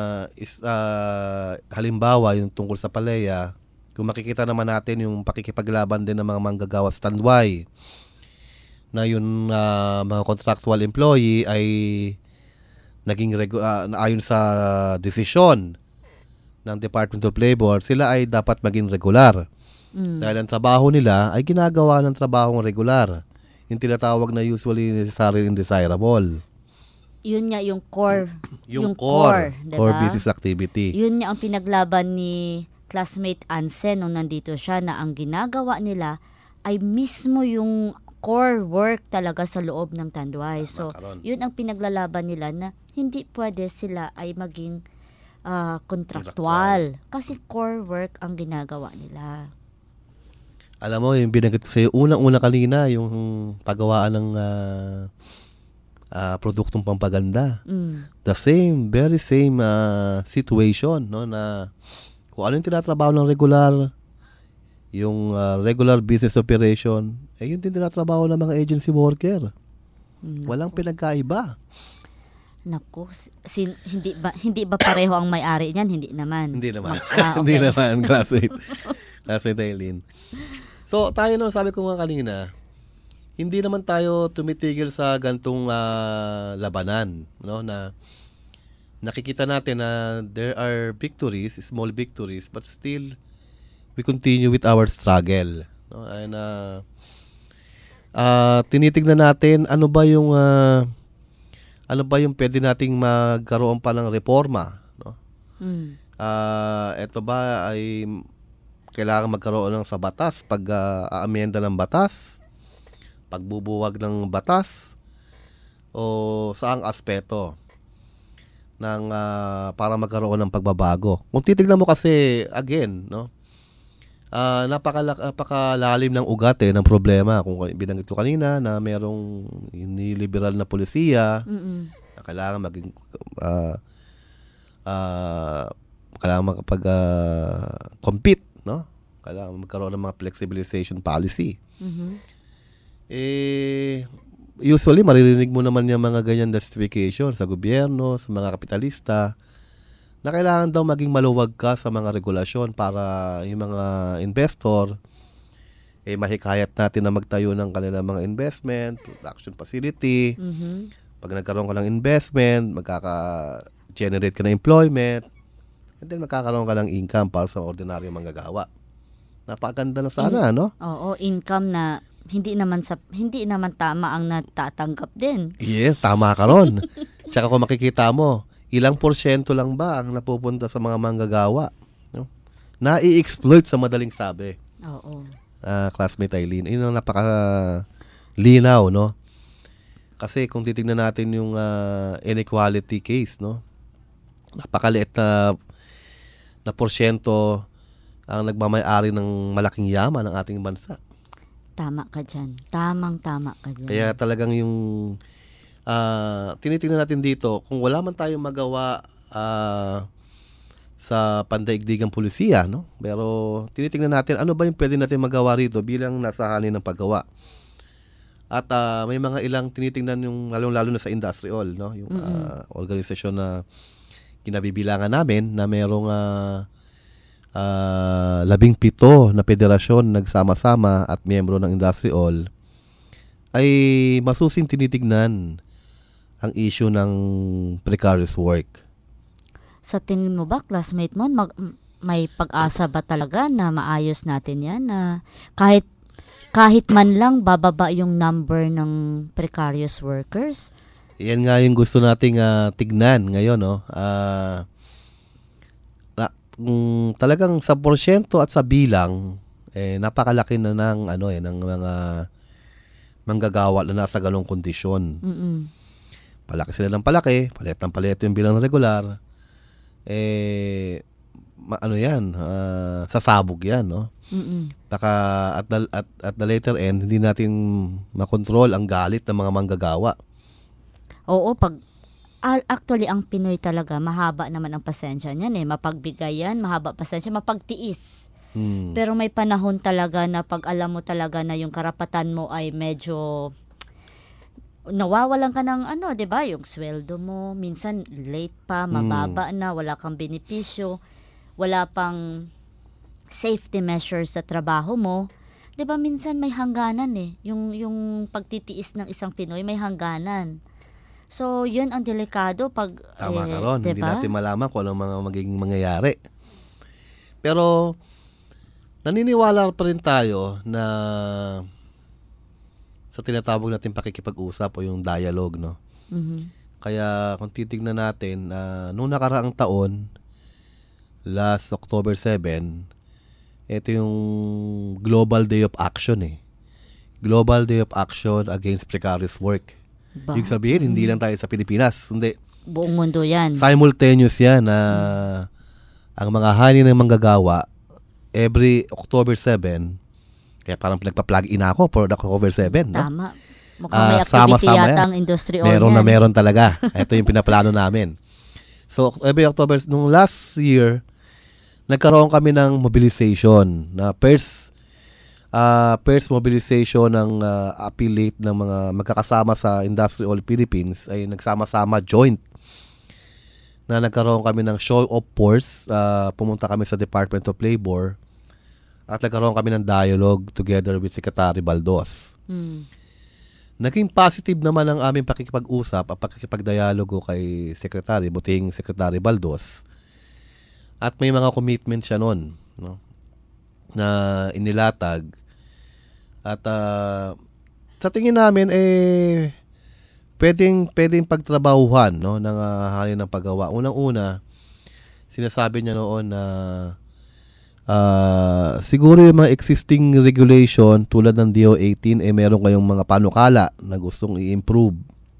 halimbawa yung tungkol sa PALEA. Kung makikita naman natin yung pakikipaglaban din ng mga manggagawa standby na yung mga contractual employee ay naging ayon sa desisyon ng Department of Labor, sila ay dapat maging regular. Dahil ang trabaho nila ay ginagawa ng trabahong regular. Yung tinatawag na usually necessary and desirable. Yun nga yung core. Yung core. Diba? Core business activity. Yun nga ang pinaglaban ni classmate Ansen nung nandito siya, na ang ginagawa nila ay mismo yung core work talaga sa loob ng Tanduay. So, yun ang pinaglalaban nila, na hindi pwede sila ay maging contractual. Kasi core work ang ginagawa nila. Alam mo, yung binanggit ko sa'yo, unang-una kanina, yung paggawaan ng produktong pampaganda. The same, very same situation, no, na kung ano yung tinatrabaho ng regular, yung regular business operation, yun din tinatrabaho ng mga agency worker. Walang pinagkaiba. Naku, hindi ba pareho ang may-ari niyan? Hindi naman. Hindi naman. Okay. Hindi naman, classmate Eileen. So, tayo naman, sabi ko nga kanina, hindi naman tayo tumitigil sa gantong labanan, no, na nakikita natin na there are victories, small victories, but still we continue with our struggle, no? And tinitingnan natin ano ba yung pwede nating magkaroon pa ng reforma, no? Ito ba ay kailangan magkaroon ng sa batas, pag-aamyenda ng batas, pagbubuwag ng batas, o saang aspeto ng para magkaroon ng pagbabago. Kung titignan mo kasi, again, no, napakalalim ng ugat ng problema. Kung binanggit ko kanina na mayroong niliberal na polisiya na kailangan maging kailangan makapag-compete, no? Kailangan magkaroon ng mga flexibilization policy. Usually maririnig mo naman yung mga ganyan justification sa gobyerno, sa mga kapitalista, na kailangan daw maging maluwag ka sa mga regulasyon para yung mga investor mahikayat natin na magtayo ng kanilang mga investment, production facility. Pag nagkaroon ka ng investment, magkaka-generate ka ng employment, and then magkakaroon ka ng income para sa ordinaryong manggagawa. Napakaganda na sana, no? Oo, income na hindi naman tama ang natatanggap din. Yes, tama ka ron. Tsaka kung makikita mo, ilang porsyento lang ba ang napupunta sa mga manggagawa, no? Na-i-exploit sa madaling sabi. Oo. Classmate Eileen, yun ang napaka-linaw, no? Kasi kung titignan natin yung inequality case, no? Napakaliit na porsyento ang nagmamay-ari ng malaking yaman ng ating bansa. Tama ka dyan. Tamang-tama ka dyan. Kaya talagang yung tinitingnan natin dito, kung wala man tayong magawa sa pandaigdigang pulisiya, no? Pero tinitingnan natin, ano ba yung pwede natin magawa rito bilang nasa halin ng paggawa. At may mga ilang tinitingnan yung lalo na sa industrial, no? Yung organisasyon na kinabibilangan namin na merong 17 na federasyon nagsama-sama at miyembro ng industrial, ay masusing tinitignan ang issue ng precarious work. Sa tingin mo ba, classmate mo, may pag-asa ba talaga na maayos natin yan? Na kahit man lang bababa yung number ng precarious workers? Yan nga yung gusto nating tignan ngayon, no? Talagang sa porsyento at sa bilang, napakalaki na ng ng mga manggagawa na nasa ganong kondisyon. Palaki sila ng palaki, palit yung bilang regular. Sasabog yan, no? Baka at the later end, hindi natin makontrol ang galit ng mga manggagawa. Oo, actually, ang Pinoy talaga, mahaba naman ang pasensya niyan Mapagbigay yan, mahaba pasensya, mapagtiis. Pero may panahon talaga na pag alam mo talaga na yung karapatan mo ay medyo nawawalan ka ng 'di ba? Yung sweldo mo, minsan late pa, mababa na, wala kang benepisyo, wala pang safety measures sa trabaho mo. 'Di ba minsan may hangganan yung pagtitiis ng isang Pinoy may hangganan. So, 'yun ang delikado pag tama ka ron, diba? Hindi natin malaman kung anong mga magiging mangyayari. Pero naniniwala pa rin tayo na sa tinatawag natin pakikipag-usap o yung dialogue, no? Kaya kung titignan natin, noong nakaraang taon, last October 7, ito yung Global Day of Action Global Day of Action Against Precarious Work. Yung sabihin, hindi lang tayo sa Pilipinas, hindi. Buong mundo yan. Simultaneous yan na ang mga hani ng manggagawa every October 7, kaya parang pinagpa-plug in ako for October 7. No? Tama. Mukhang may activity yata ang industry meron talaga. Ito yung pinaplano namin. So, every October, nung last year, nagkaroon kami ng mobilization na first mobilization ng affiliate ng mga magkakasama sa Industry All Philippines ay nagsama-sama joint na nagkaroon kami ng show of force. Pumunta kami sa Department of Labor at nagkaroon kami ng dialogue together with Secretary Baldos. Naging positive naman ang aming pakikipag-usap at pakikipag-dialogo kay Secretary, buting Secretary Baldos. At may mga commitment siya noon, no, na inilatag. At sa tingin namin pwedeng pagtrabahuhan, no, ng halin ng paggawa. Unang-una, sinasabi niya noon na siguro yung mga existing regulation tulad ng DO18 meron kayong mga panukala na gustong i-improve.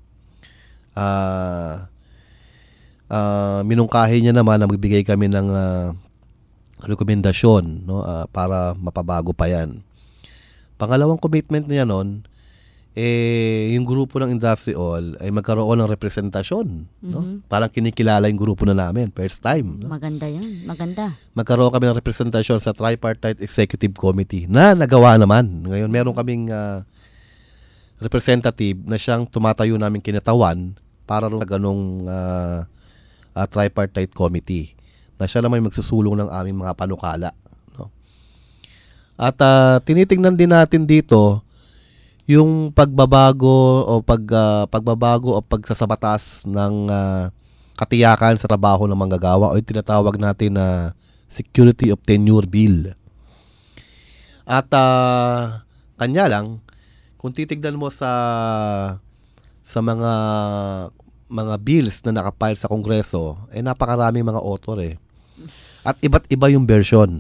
Minungkahi niya naman na magbigay kami ng rekomendasyon, no, para mapabago pa yan. Pangalawang commitment niya noon, yung grupo ng Industry All ay magkaroon ng representasyon. No? Parang kinikilala yung grupo na namin. First time. No? Maganda yun. Maganda. Magkaroon kami ng representasyon sa Tripartite Executive Committee na nagawa naman. Ngayon, meron kaming representative na siyang tumatayo namin kinatawan para rin ganong Tripartite Committee na siya naman magsusulong ng aming mga panukala. No? At tinitingnan din natin dito yung pagbabago o pagsasabatas ng katiyakan sa trabaho ng manggagawa o yung tinatawag natin na Security of Tenure Bill. At kanya lang, kung titignan mo sa mga bills na nakapile sa Kongreso, napakaraming mga author At iba't iba yung version.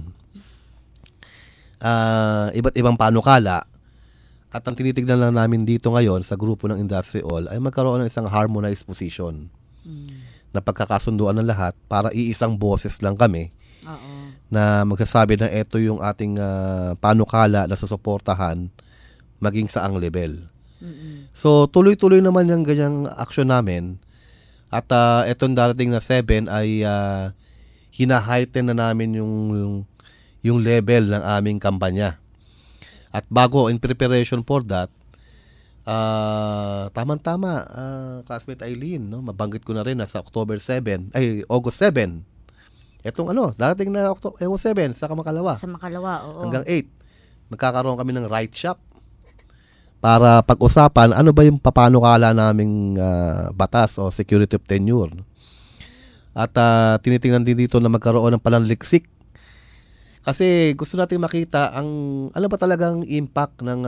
Iba't ibang panukala. At ang tinitignan lang namin dito ngayon sa grupo ng Industry All ay magkaroon ng isang harmonized position na pagkakasunduan ng lahat para iisang boses lang kami na magsasabi na ito yung ating panukala na susuportahan maging sa ang level. So tuloy-tuloy naman yung ganyang action namin at itong darating na 7 ay hina-heighten na namin yung level ng aming kampanya. At bago, in preparation for that, tamang-tama, classmate Eileen, no? Mabanggit ko na rin na sa August 7, etong darating na August 7 sa Makalawa. Sa Makalawa, oo. Hanggang 8, magkakaroon kami ng right shop para pag-usapan ano ba yung papanukala naming batas o security of tenure. At tinitingnan din dito na magkaroon ng pananliksik. Kasi gusto natin makita ano ba talagang impact ng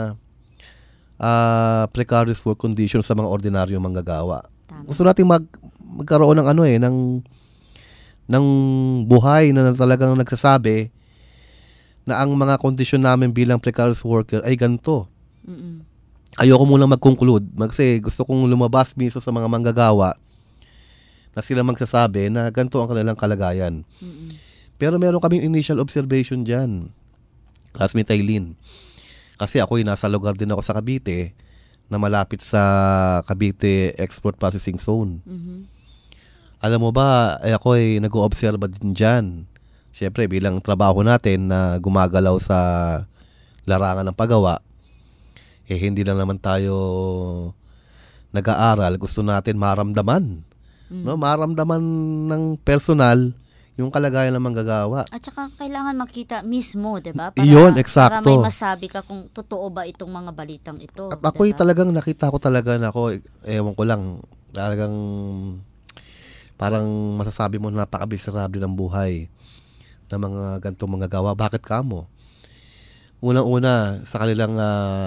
precarious work conditions sa mga ordinaryong manggagawa. Tama. Gusto natin magkaroon ng buhay na talagang nagsasabi na ang mga kondisyon namin bilang precarious worker ay ganito. Mm-mm. Ayoko munang mag-conclude. Kasi gusto kong lumabas mismo sa mga manggagawa na sila magsasabi na ganito ang kanilang kalagayan. Mm-mm. Pero meron kaming initial observation dyan. Classmate Aileen. Kasi ako'y nasa lugar din ako sa Cavite na malapit sa Cavite Export Processing Zone. Mm-hmm. Alam mo ba, ako'y nag-o-observe din dyan. Siyempre, bilang trabaho natin na gumagalaw sa larangan ng paggawa, hindi lang naman tayo nag-aaral. Gusto natin maramdaman. No? Maramdaman ng personal yung kalagayan ng manggagawa. At saka kailangan makita mismo, di ba? Iyon, eksakto. Para may masabi ka kung totoo ba itong mga balitang ito. At ako'y talagang nakita ko talaga na ako, ewan ko lang, talagang parang masasabi mo napaka-miserable ng buhay ng mga ganitong manggagawa. Bakit kamo? Unang-una, sa kanilang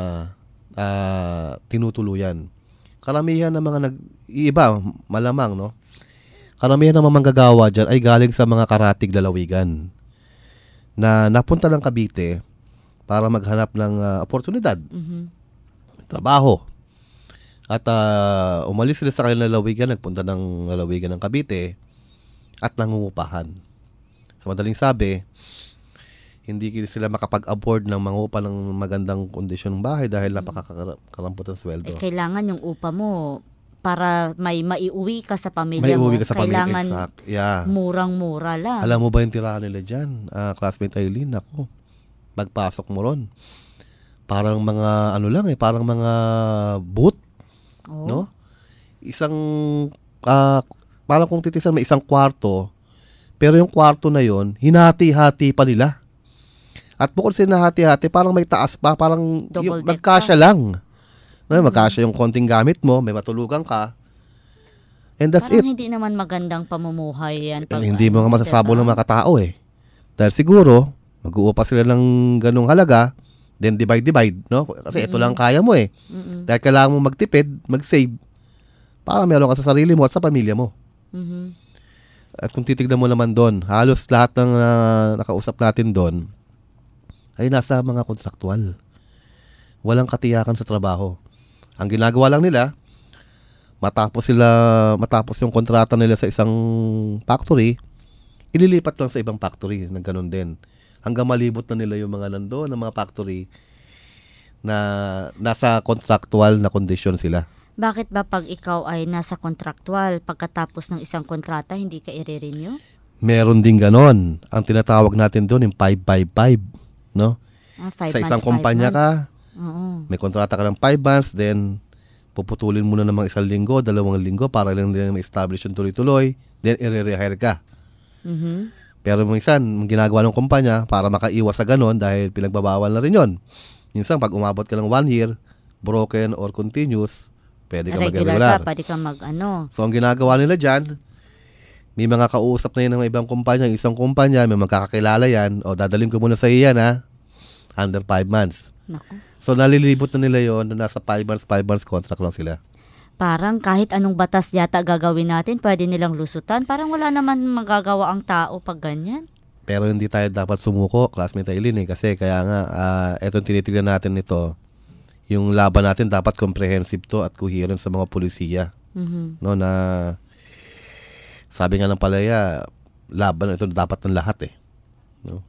tinutuluyan. Karamihan ng mga iba, malamang, no? Karamihan ng mga manggagawa dyan ay galing sa mga karatig lalawigan na napunta ng Cavite para maghanap ng oportunidad, trabaho. At umalis sila sa kanilang lalawigan, nagpunta ng lalawigan ng Cavite at nangungupahan. Sa madaling sabi, hindi sila makapag-afford ng mangupa ng magandang kondisyon ng bahay dahil napakakarampot ang sweldo. Kailangan yung upa mo para may maiuwi ka sa pamilya may mo. Uwi ka sa Kailangan pamilya, exact. Yeah. Murang-mura lang. Alam mo ba yung tirahan nila dyan? Classmate Aileen, ako. Pagpasok mo ron. Parang mga, parang mga booth. Oh. No? Isang, parang kung titisan, may isang kwarto. Pero yung kwarto na yon hinati-hati pa nila. At bukod sa hinahati-hati, parang may taas pa. Parang magkasya lang. No, magkasya yung konting gamit mo, may matulugan ka. And that's parang it. hindi naman magandang pamumuhay yan. Hindi mo nga masasabo ng mga katao eh. Dahil siguro, mag-uupa sila ng ganung halaga, then divide, no? Kasi ito lang kaya mo eh. Dahil kailangan mo magtipid, mag-save, para meron ka sa sarili mo at sa pamilya mo. At kung titignan mo naman doon, halos lahat ng nakausap natin doon, ay nasa mga kontraktual. Walang katiyakan sa trabaho. Ang ginagawa lang nila, matapos yung kontrata nila sa isang factory, ililipat lang sa ibang factory na ganun din. Hanggang malibot na nila yung mga nandoon ng mga factory na nasa contractual na condition sila. Bakit ba pag ikaw ay nasa contractual, pagkatapos ng isang kontrata, hindi ka i-renew? Meron din ganon. Ang tinatawag natin doon yung 555, no? 5 sa isang months, kumpanya ka, may kontrata ka ng 5 months, then puputulin mo na ng mga 1 linggo, 2 linggo, para lang din ma-establish yung tuloy-tuloy, then i-rehire ka. Pero minsan, ginagawa ng kumpanya para makaiwas sa ganon dahil pinagbabawal na rin yon. Minsan, pag umabot ka ng 1 year, broken or continuous, pwede ka mag-regular. Pwede ka mag-ano. So, ang ginagawa nila dyan, may mga kausap na yun ng ibang kumpanya, isang kumpanya, may magkakakilala yan, o dadalhin ko muna sa iyan under 5 months. Naku. So, nalilibot na nila yon na nasa 5 months contract lang sila. Parang kahit anong batas yata gagawin natin, pwede nilang lusutan. Parang wala naman magagawa ang tao pag ganyan. Pero hindi tayo dapat sumuko, classmate Aileen, kasi kaya nga, etong tinitignan natin nito, yung laban natin dapat comprehensive to at coherent sa mga pulisiya. No, na sabi nga ng palaya, laban ito dapat ng lahat eh. No?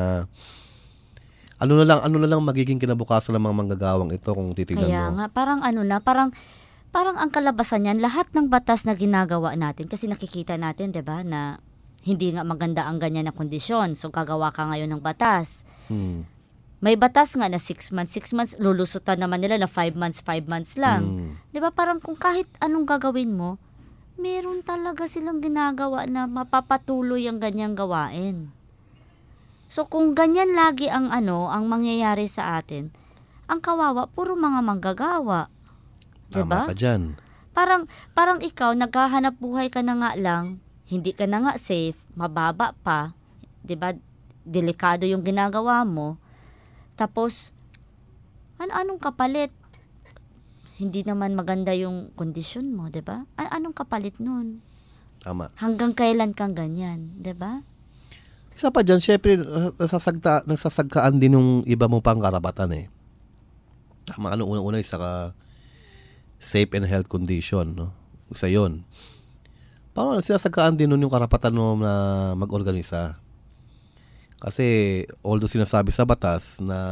Ano na lang magiging kinabukasan ng mga manggagawang ito kung titignan mo. Kaya nga, parang ang kalabasan niyan, lahat ng batas na ginagawa natin, kasi nakikita natin, 'di ba, na hindi nga maganda ang ganyan na kondisyon. So gagawa ka ngayon ng batas. May batas nga na 6 months, lulusutan naman nila na 5 months lang. 'Di ba, parang kung kahit anong gagawin mo, meron talaga silang ginagawa na mapapatuloy ang ganyang gawain. So kung ganyan lagi ang mangyayari sa atin, ang kawawa puro mga manggagawa. 'Di ba? Tama ka dyan. Parang ikaw naghahanap buhay ka na nga lang, hindi ka na nga safe, mababa pa, 'di ba? Delikado yung ginagawa mo. Tapos anong kapalit? Hindi naman maganda yung kondisyon mo, 'di ba? Anong kapalit nun? Tama. Hanggang kailan kang ganyan, 'di ba? Isa pa dyan, syempre, nasasagkaan din yung iba mo pang karapatan eh. Tama, unang-una isa safe and health condition, no? Isa yun. Parang sinasagkaan din nun yung karapatan mo na mag-organisa. Kasi, although sinasabi sa batas na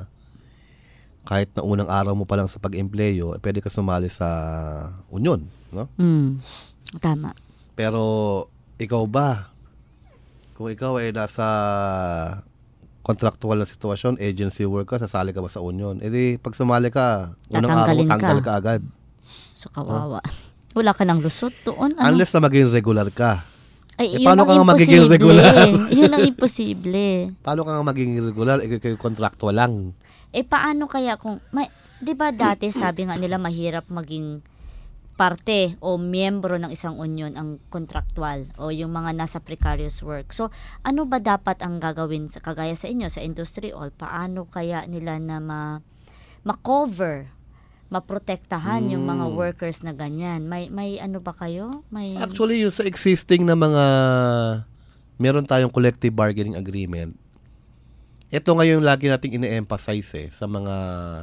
kahit na unang araw mo pa lang sa pag-empleyo, pwede ka sumali sa union, no? Tama. Pero, ikaw ba? Kung ikaw ay nasa contractual na sitwasyon, agency work ka, sasali ka ba sa union? E di, pag sumali ka, unang araw, tanggal ka agad. So, kawawa. Wala ka ng lusot doon. Unless na maging regular ka. Ay, paano ka nga magiging regular? Yun ang imposible. Paano ka nga magiging regular? Kayo contractual lang. Paano kaya kung, di ba dati sabi nga nila mahirap maging parte o miyembro ng isang union ang contractual o yung mga nasa precarious work. So, ano ba dapat ang gagawin sa kagaya sa inyo, sa industry all? Paano kaya nila na ma-cover, maprotektahan yung mga workers na ganyan? May ano ba kayo? Actually, yung sa existing na mga meron tayong collective bargaining agreement, ito ngayon lagi nating ine-emphasize sa mga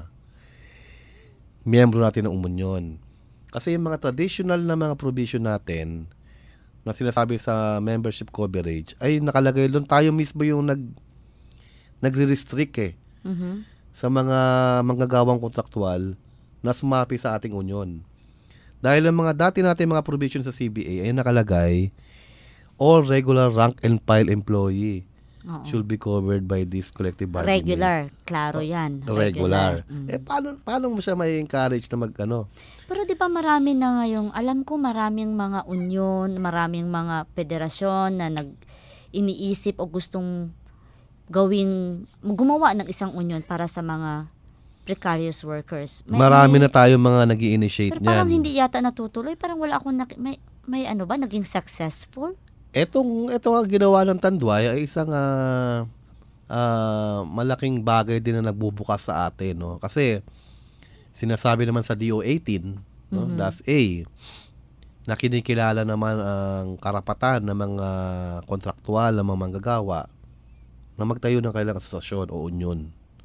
miyembro natin ng union. Kasi yung mga traditional na mga provision natin na sinasabi sa membership coverage ay nakalagay doon. Tayo mismo yung nagre-restrict sa mga manggagawang kontraktual na sumapi sa ating union. Dahil ang mga dati natin mga provision sa CBA ay nakalagay, all regular rank and file employee should be covered by this collective bargaining. Regular, klaro yan. Regular. Paano mo siya may encourage na Pero di ba marami na ngayong, alam ko maraming mga union, maraming mga federasyon na iniisip o gustong gumawa ng isang union para sa mga precarious workers. Marami na tayo mga nag-i-initiate niyan. Pero parang hindi yata natutuloy, parang wala akong may ano ba, naging successful? Ito ang ginawa ng Tanduay ay isang malaking bagay din na nagbubukas sa atin, no? Kasi sinasabi naman sa DO18, no, DAS A, na kinikilala naman ang karapatan ng mga kontraktual, ng mga manggagawa na magtayo ng kailang asosasyon o union.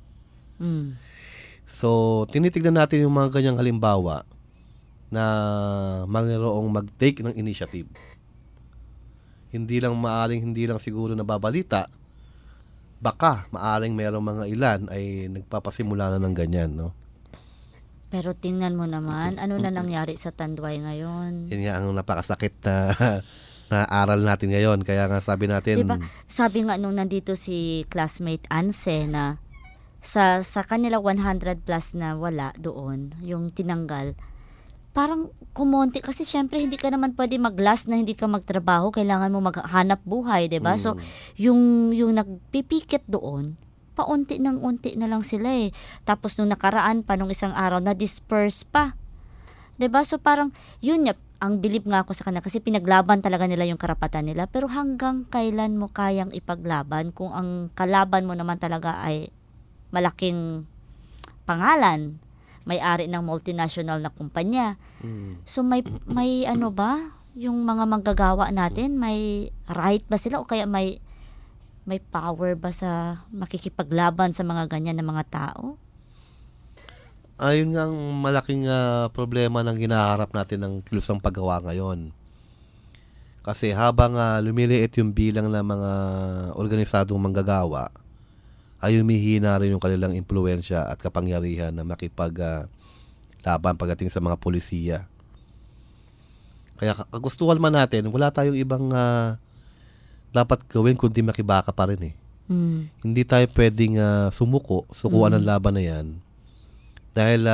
So, tinitignan natin yung mga kanyang halimbawa na mayroong mag-take ng initiative. Hindi lang siguro nababalita, baka maaring merong mga ilan ay nagpapasimula na ng ganyan, no? Pero tingnan mo naman, ano na nangyari sa Tanduay ngayon? Yan nga ang napakasakit na aral natin ngayon. Kaya nga sabi natin... Diba, sabi nga nung nandito si classmate Anse na sa kanila 100 plus na wala doon, yung tinanggal, parang kumonti kasi syempre hindi ka naman pwede mag-last na hindi ka magtrabaho, kailangan mo maghanap buhay, 'di ba? So yung nagpipikit doon, paunti na lang sila eh. Tapos nung nakaraan pa nung isang araw na disperse pa. 'Di ba? So parang yun ang bilib nga ako sa kanila kasi pinaglaban talaga nila yung karapatan nila, pero hanggang kailan mo kayang ipaglaban kung ang kalaban mo naman talaga ay malaking pangalan, may-ari ng multinational na kumpanya. So may ano ba? Yung mga manggagawa natin, may right ba sila o kaya may power ba sa makikipaglaban sa mga ganyan na mga tao? Ayun nga ang malaking problema ng ginaharap natin ng kilusang paggawa ngayon. Kasi habang lumiliit yung bilang ng mga organisadong manggagawa, ay humihina rin yung kanilang impluwensya at kapangyarihan na makipaglaban pagdating sa mga polisiya. Kaya kagustuhan man natin, wala tayong ibang dapat gawin kundi makibaka pa rin eh. Hindi tayo pwedeng sukuan ng laban na yan. Dahil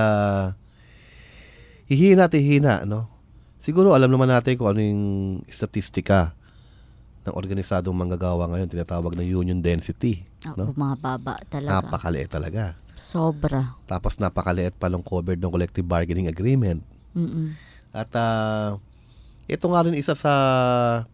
hihina, no? Siguro alam naman natin kung ano yung statistika ng organisadong manggagawa ngayon, tinatawag na union density. No? Bumababa talaga. Napakaliit talaga. Sobra. Tapos napakaliit pa ng covered ng collective bargaining agreement. At ito nga rin isa sa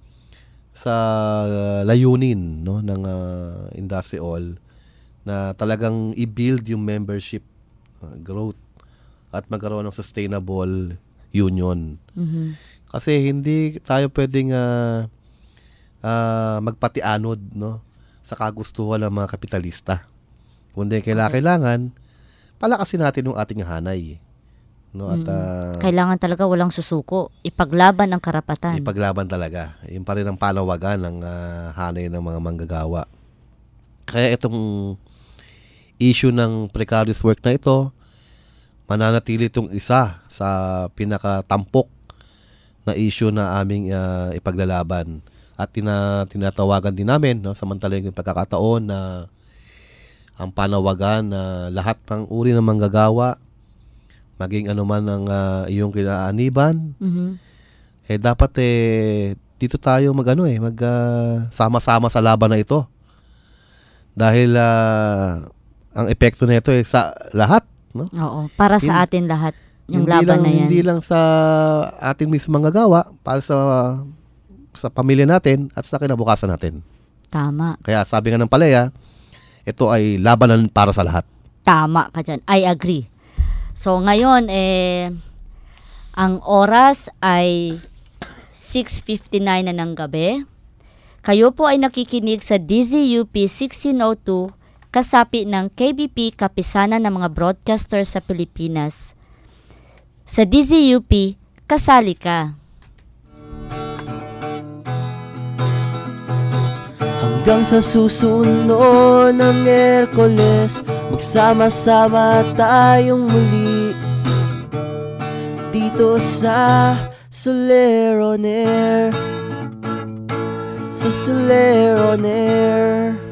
layunin, no, ng Industry All na talagang i-build yung membership growth at magkaroon ng sustainable union. Kasi hindi tayo pwedeng magpatianod, no, sa kagustuhan ng mga kapitalista. Kundi kailangan palakasin natin yung ating hanay. No? At, kailangan talaga walang susuko. Ipaglaban ang karapatan. Ipaglaban talaga. Yung pa rin ang panawagan ng hanay ng mga manggagawa. Kaya itong issue ng precarious work na ito, mananatili itong isa sa pinakatampok na issue na aming ipaglalaban. At tinatawagan din namin, no, samantalang yung pagkakataon na ang panawagan na lahat ng uri ng manggagawa, maging anuman ang iyong kinaaniban, dapat dito tayo sama-sama sa laban na ito. Dahil ang epekto nito sa lahat, no? Oo, para sa atin lahat yung laban na yan. Hindi lang sa ating mismong manggagawa, para sa pamilya natin at sa kinabukasan natin. Tama. Kaya sabi nga ng palaya, ito ay labanan para sa lahat. Tama ka dyan. I agree. So ngayon, ang oras ay 6:59 na ng gabi. Kayo po ay nakikinig sa DZUP 1602, kasapi ng KBP, Kapisanan ng mga Broadcaster sa Pilipinas. Sa DZUP, kasali ka. Hanggang sa susunod na Miyerkules, magsama-sama tayong muli dito sa Soler on Air. Sa Soler on Air.